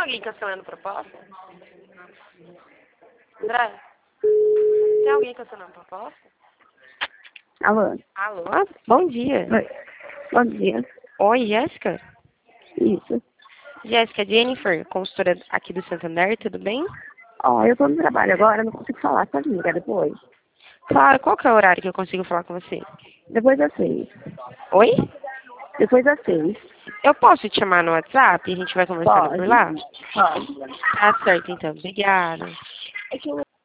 alguém cancelando proposta? André? Tem alguém cancelando proposta? Alô? Alô? Bom dia. Oi. Bom dia. Oi, Jéssica? Isso. Jéssica, Jennifer, consultora aqui do Santander, tudo bem? Ó, eu tô no trabalho agora, não consigo falar. Pode ligar depois. Claro, qual que é o horário que eu consigo falar com você? Depois das 6. Oi? Depois das 6. Eu posso te chamar no WhatsApp e a gente vai conversando por Pode. lá? Pode. Tá certo, então. Obrigada. É que eu